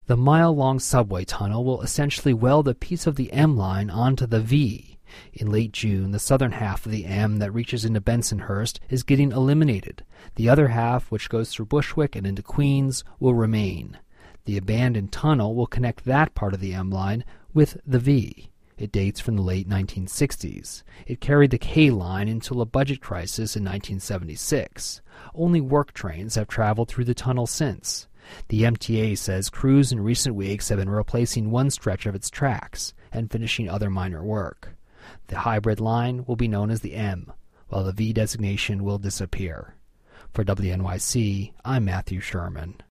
The mile-long subway tunnel will essentially weld a piece of the M line onto the V. In late June, the southern half of the M that reaches into Bensonhurst is getting eliminated. The other half, which goes through Bushwick and into Queens, will remain. The abandoned tunnel will connect that part of the M line with the V. It dates from the late 1960s. It carried the K line until a budget crisis in 1976. Only work trains have traveled through the tunnel since. The MTA says crews in recent weeks have been replacing one stretch of its tracks and finishing other minor work. The hybrid line will be known as the M, while the V designation will disappear. For WNYC, I'm Matthew Sherman.